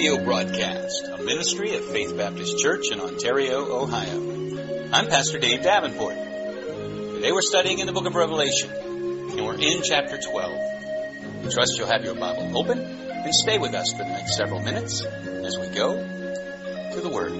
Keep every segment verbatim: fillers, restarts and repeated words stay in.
radio broadcast, a ministry of Faith Baptist Church in Ontario, Ohio. I'm Pastor Dave Davenport. Today we're studying in the book of Revelation, and we're in chapter twelve. I trust you'll have your Bible open and stay with us for the next several minutes as we go to the Word.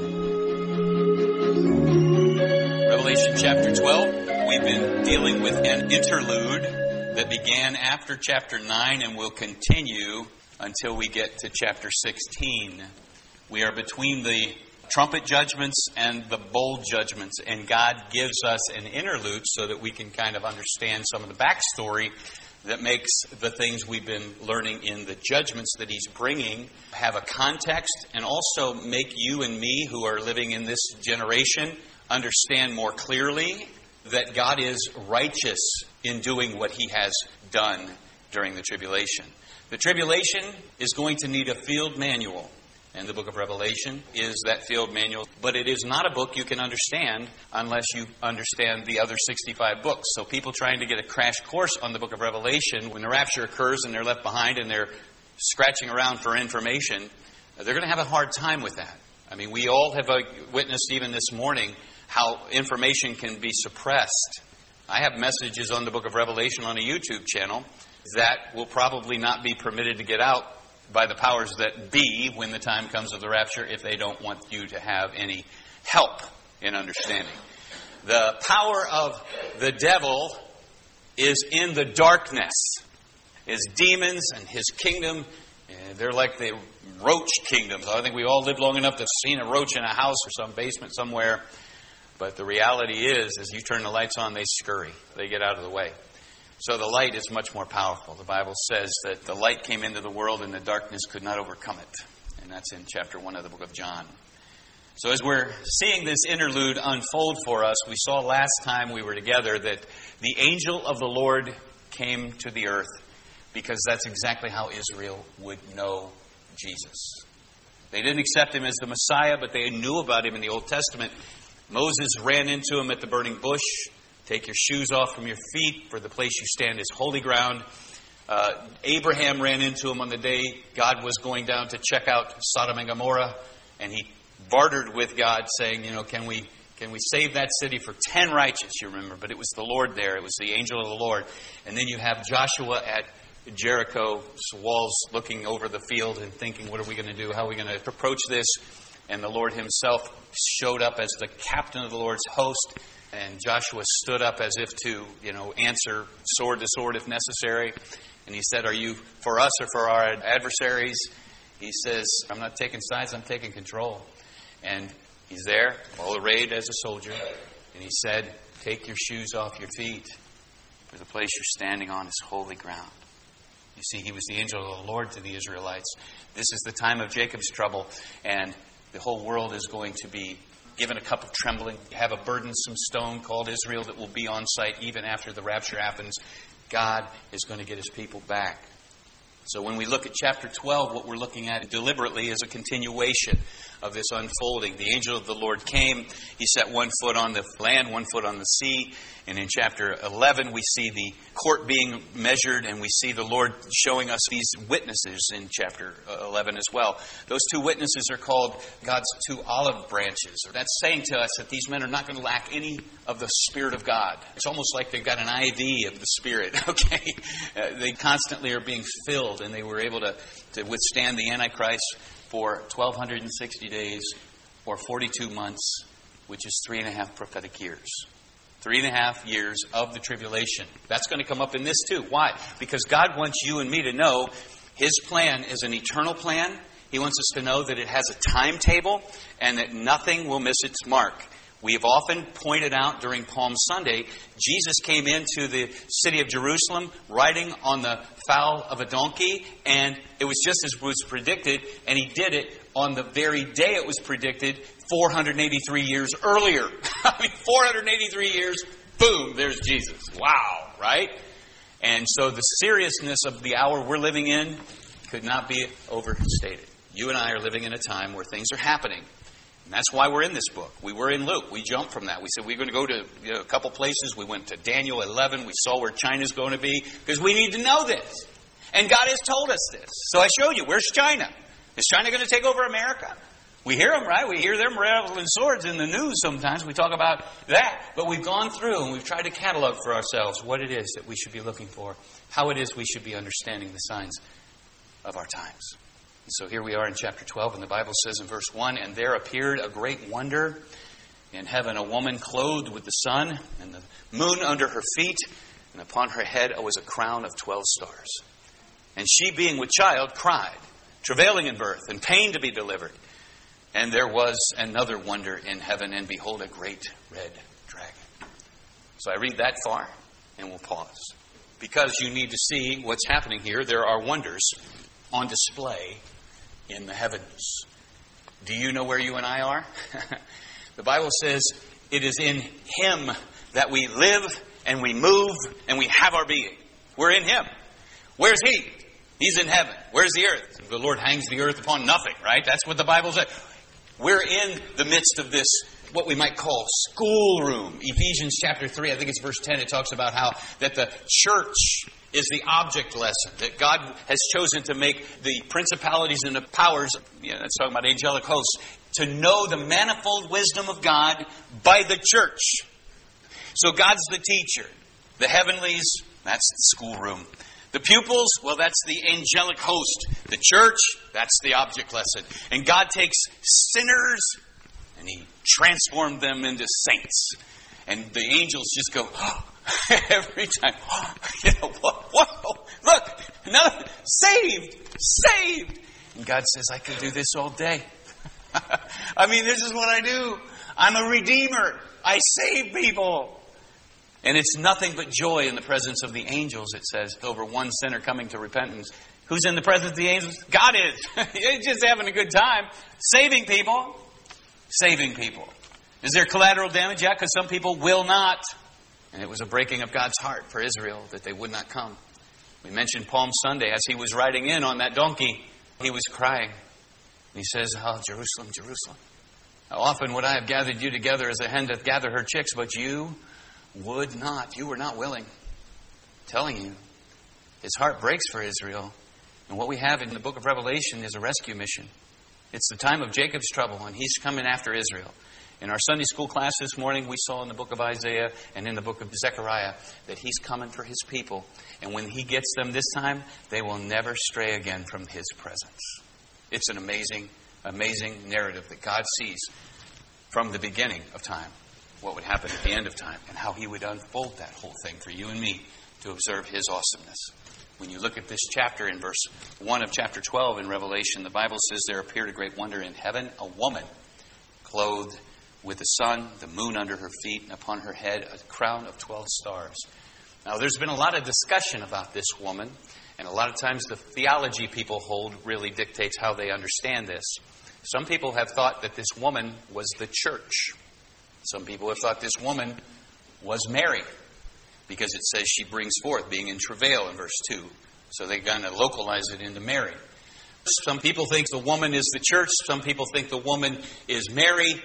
Revelation chapter twelve, we've been dealing with an interlude that began after chapter nine and will continue until we get to chapter sixteen. We are between the trumpet judgments and the bowl judgments, and God gives us an interlude so that we can kind of understand some of the backstory that makes the things we've been learning in the judgments that He's bringing have a context, and also make you and me who are living in this generation understand more clearly that God is righteous in doing what He has done during the tribulation. The tribulation is going to need a field manual, and the book of Revelation is that field manual. But it is not a book you can understand unless you understand the other sixty-five books. So people trying to get a crash course on the book of Revelation, when the rapture occurs and they're left behind and they're scratching around for information, they're going to have a hard time with that. I mean, we all have witnessed even this morning how information can be suppressed. I have messages on the book of Revelation on a YouTube channel that will probably not be permitted to get out by the powers that be when the time comes of the rapture, if they don't want you to have any help in understanding. The power of the devil is in the darkness. His demons and his kingdom, they're like the roach kingdoms. I think we all lived long enough to have seen a roach in a house or some basement somewhere. But the reality is, as you turn the lights on, they scurry. They get out of the way. So the light is much more powerful. The Bible says that the light came into the world and the darkness could not overcome it. And that's in chapter one of the book of John. So as we're seeing this interlude unfold for us, we saw last time we were together that the angel of the Lord came to the earth because that's exactly how Israel would know Jesus. They didn't accept Him as the Messiah, but they knew about Him in the Old Testament. Moses ran into Him at the burning bush. Take your shoes off from your feet, for the place you stand is holy ground. Uh, Abraham ran into Him on the day God was going down to check out Sodom and Gomorrah, and he bartered with God, saying, you know, can we can we save that city for ten righteous, you remember? But it was the Lord there. It was the angel of the Lord. And then you have Joshua at Jericho's walls looking over the field and thinking, what are we going to do? How are we going to approach this? And the Lord Himself showed up as the captain of the Lord's host. And Joshua stood up as if to, you know, answer sword to sword if necessary. And he said, are you for us or for our adversaries? He says, I'm not taking sides, I'm taking control. And he's there, all arrayed as a soldier. And he said, take your shoes off your feet, for the place you're standing on is holy ground. You see, he was the angel of the Lord to the Israelites. This is the time of Jacob's trouble, and the whole world is going to be given a cup of trembling. You have a burdensome stone called Israel that will be on site even after the rapture happens. God is going to get His people back. So when we look at chapter twelve, what we're looking at deliberately is a continuation of this unfolding. The angel of the Lord came. He set one foot on the land, one foot on the sea. And in chapter eleven, we see the court being measured, and we see the Lord showing us these witnesses in chapter eleven as well. Those two witnesses are called God's two olive branches. That's saying to us that these men are not going to lack any of the Spirit of God. It's almost like they've got an I V of the Spirit, okay? Uh, they constantly are being filled, and they were able to, to withstand the Antichrist for twelve sixty days or forty-two months, which is three and a half prophetic years. Three and a half years of the tribulation. That's going to come up in this too. Why? Because God wants you and me to know His plan is an eternal plan. He wants us to know that it has a timetable and that nothing will miss its mark. We have often pointed out during Palm Sunday, Jesus came into the city of Jerusalem riding on the foal of a donkey, and it was just as was predicted, and He did it on the very day it was predicted, four hundred eighty-three years earlier. I mean, four hundred eighty-three years, boom, there's Jesus. Wow, right? And so the seriousness of the hour we're living in could not be overstated. You and I are living in a time where things are happening. And that's why we're in this book. We were in Luke. We jumped from that. We said we're going to go to you know, a couple places. We went to Daniel eleven. We saw where China's going to be because we need to know this. And God has told us this. So I showed you. Where's China? Is China going to take over America? We hear them, right? We hear them rattling swords in the news sometimes. We talk about that. But we've gone through and we've tried to catalog for ourselves what it is that we should be looking for, how it is we should be understanding the signs of our times. And so here we are in chapter twelve, and the Bible says in verse one, "And there appeared a great wonder in heaven, a woman clothed with the sun, and the moon under her feet, and upon her head was a crown of twelve stars. And she, being with child, cried, travailing in birth, and pain to be delivered. And there was another wonder in heaven, and behold, a great red dragon." So I read that far, and we'll pause. Because you need to see what's happening here. There are wonders on display in the heavens. Do you know where you and I are? The Bible says it is in Him that we live and we move and we have our being. We're in Him. Where's He? He's in heaven. Where's the earth? The Lord hangs the earth upon nothing, right? That's what the Bible says. We're in the midst of this, what we might call schoolroom. Ephesians chapter three, I think it's verse ten, it talks about how that the church is the object lesson, that God has chosen to make the principalities and the powers, you know, that's talking about angelic hosts, to know the manifold wisdom of God by the church. So God's the teacher. The heavenlies, that's the schoolroom. The pupils, well, that's the angelic host. The church, that's the object lesson. And God takes sinners and He transformed them into saints. And the angels just go, oh, every time. Oh, you know, whoa, whoa, look, another, saved, saved. And God says, I can do this all day. I mean, this is what I do. I'm a redeemer. I save people. And it's nothing but joy in the presence of the angels, it says, over one sinner coming to repentance. Who's in the presence of the angels? God is. He's just having a good time. Saving people. Saving people. Is there collateral damage? Yeah, because some people will not. And it was a breaking of God's heart for Israel that they would not come. We mentioned Palm Sunday. As he was riding in on that donkey, he was crying. And he says, oh, Jerusalem, Jerusalem. How often would I have gathered you together as a hen doth gather her chicks, but you would not. You were not willing. I'm telling you, his heart breaks for Israel. And what we have in the book of Revelation is a rescue mission. It's the time of Jacob's trouble, and he's coming after Israel. In our Sunday school class this morning, we saw in the book of Isaiah and in the book of Zechariah that he's coming for his people. And when he gets them this time, they will never stray again from his presence. It's an amazing, amazing narrative that God sees from the beginning of time, what would happen at the end of time, and how he would unfold that whole thing for you and me to observe his awesomeness. When you look at this chapter in verse one of chapter twelve in Revelation, the Bible says there appeared a great wonder in heaven, a woman clothed with the sun, the moon under her feet, and upon her head a crown of twelve stars. Now, there's been a lot of discussion about this woman, and a lot of times the theology people hold really dictates how they understand this. Some people have thought that this woman was the church. Some people have thought this woman was Mary, because it says she brings forth, being in travail in verse two. So they kind of localize it into Mary. Some people think the woman is the church. Some people think the woman is Mary.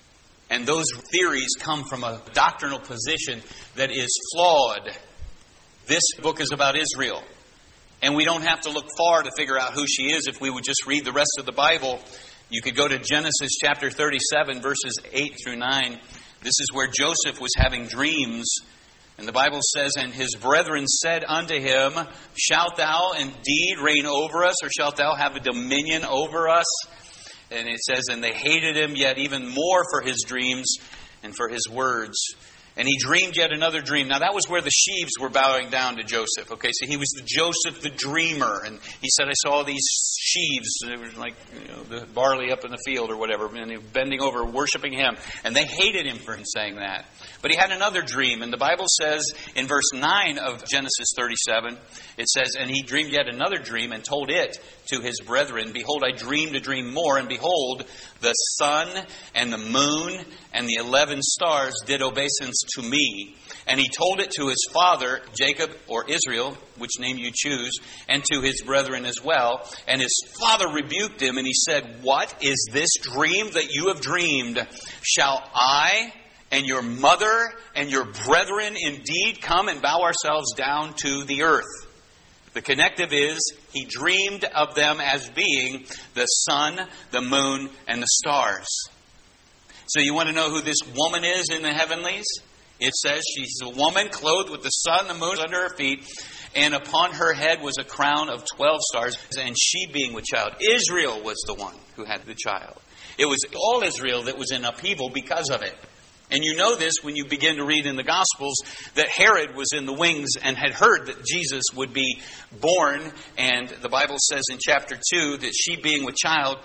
And those theories come from a doctrinal position that is flawed. This book is about Israel. And we don't have to look far to figure out who she is if we would just read the rest of the Bible. You could go to Genesis chapter thirty-seven, verses eight through nine. This is where Joseph was having dreams. And the Bible says, and his brethren said unto him, shalt thou indeed reign over us, or shalt thou have a dominion over us? And it says, and they hated him yet even more for his dreams and for his words. And he dreamed yet another dream. Now that was where the sheaves were bowing down to Joseph. Okay, so he was the Joseph the dreamer. And he said, I saw these sheaves. It was like, you know, the barley up in the field or whatever. And they were bending over, worshiping him. And they hated him for saying that. But he had another dream. And the Bible says in verse nine of Genesis thirty-seven, it says, and he dreamed yet another dream and told it to his brethren. Behold, I dreamed a dream more. And behold, the sun and the moon and the eleven stars did obeisance to me. And he told it to his father, Jacob or Israel, which name you choose, and to his brethren as well. And his father rebuked him, and he said, what is this dream that you have dreamed? Shall I and your mother and your brethren indeed come and bow ourselves down to the earth? The connective is he dreamed of them as being the sun, the moon, and the stars. So you want to know who this woman is in the heavenlies? It says she's a woman clothed with the sun, the moon under her feet, and upon her head was a crown of twelve stars, and she being with child. Israel was the one who had the child. It was all Israel that was in upheaval because of it. And you know this when you begin to read in the Gospels that Herod was in the wings and had heard that Jesus would be born. And the Bible says in chapter two that she being with child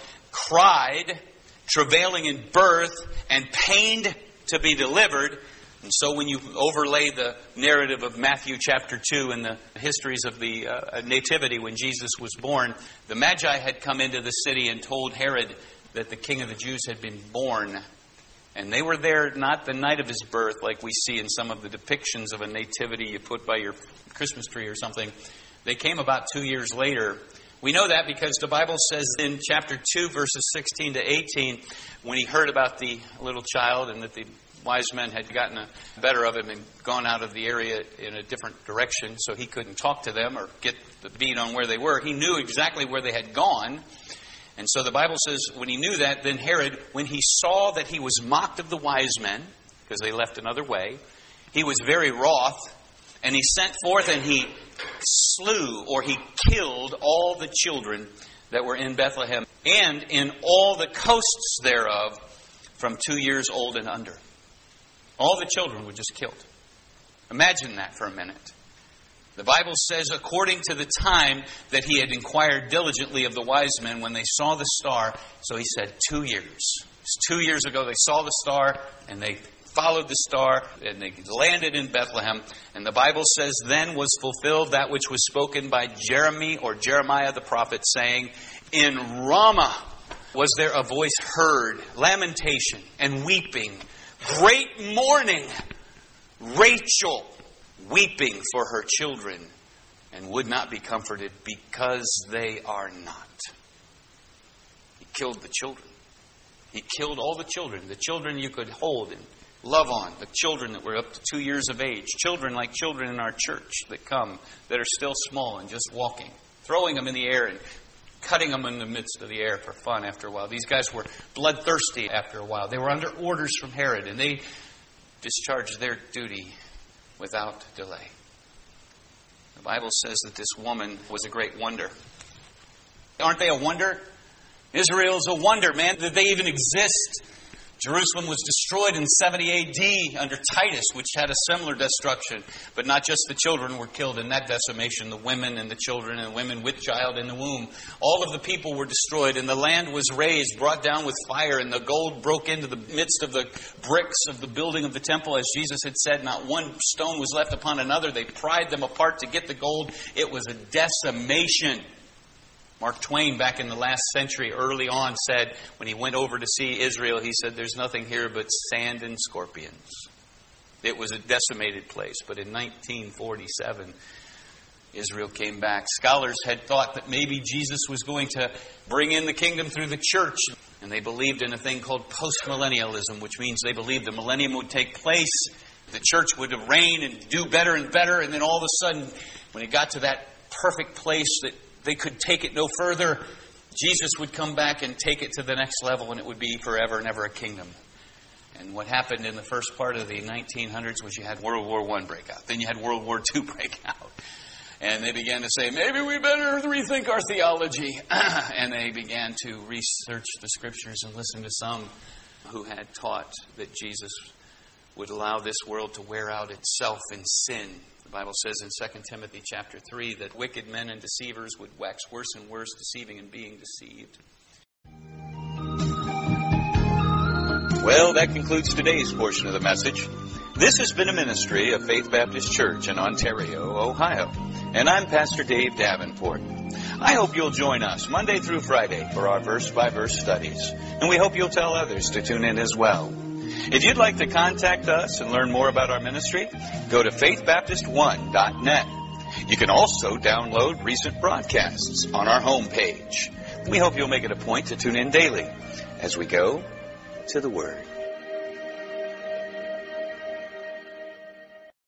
cried, travailing in birth, and pained to be delivered. And so when you overlay the narrative of Matthew chapter two and the histories of the uh, nativity when Jesus was born, the Magi had come into the city and told Herod that the King of the Jews had been born. And they were there not the night of his birth like we see in some of the depictions of a nativity you put by your Christmas tree or something. They came about two years later. We know that because the Bible says in chapter two, verses sixteen to eighteen, when he heard about the little child and that the wise men had gotten the better of him and gone out of the area in a different direction so he couldn't talk to them or get the beat on where they were. He knew exactly where they had gone. And so the Bible says when he knew that, then Herod, when he saw that he was mocked of the wise men, because they left another way, he was very wroth, and he sent forth and he slew or he killed all the children that were in Bethlehem and in all the coasts thereof from two years old and under. All the children were just killed. Imagine that for a minute. The Bible says, according to the time that he had inquired diligently of the wise men when they saw the star, so he said two years. It's two years ago they saw the star and they followed the star and they landed in Bethlehem. And the Bible says, then was fulfilled that which was spoken by Jeremy or Jeremiah the prophet, saying, in Ramah was there a voice heard, lamentation and weeping, great mourning, Rachel weeping for her children, and would not be comforted because they are not. He killed the children. He killed all the children. The children you could hold and love on. The children that were up to two years of age. Children like children in our church that come, that are still small and just walking. Throwing them in the air and cutting them in the midst of the air for fun after a while. These guys were bloodthirsty after a while. They were under orders from Herod, and they discharged their duty without delay. The Bible says that this woman was a great wonder. Aren't they a wonder? Israel is a wonder, man, that they even exist. Jerusalem was destroyed in seventy A D under Titus, which had a similar destruction. But not just the children were killed in that decimation, the women and the children and women with child in the womb. All of the people were destroyed, and the land was razed, brought down with fire, and the gold broke into the midst of the bricks of the building of the temple. As Jesus had said, not one stone was left upon another. They pried them apart to get the gold. It was a decimation. Mark Twain, back in the last century, early on, said, when he went over to see Israel, he said, there's nothing here but sand and scorpions. It was a decimated place. But in nineteen forty-seven, Israel came back. Scholars had thought that maybe Jesus was going to bring in the kingdom through the church. And they believed in a thing called postmillennialism, which means they believed the millennium would take place. The church would reign and do better and better. And then all of a sudden, when it got to that perfect place that they could take it no further, Jesus would come back and take it to the next level, and it would be forever and ever a kingdom. And what happened in the first part of the nineteen hundreds was you had World War One break out. Then you had World War Two break out. And they began to say, maybe we better rethink our theology. And they began to research the Scriptures and listen to some who had taught that Jesus would allow this world to wear out itself in sin. The Bible says in Second Timothy chapter three that wicked men and deceivers would wax worse and worse, deceiving and being deceived. Well, that concludes today's portion of the message. This has been a ministry of Faith Baptist Church in Ontario, Ohio. And I'm Pastor Dave Davenport. I hope you'll join us Monday through Friday for our verse-by-verse studies. And we hope you'll tell others to tune in as well. If you'd like to contact us and learn more about our ministry, go to faith baptist one dot net. You can also download recent broadcasts on our homepage. We hope you'll make it a point to tune in daily as we go to the Word.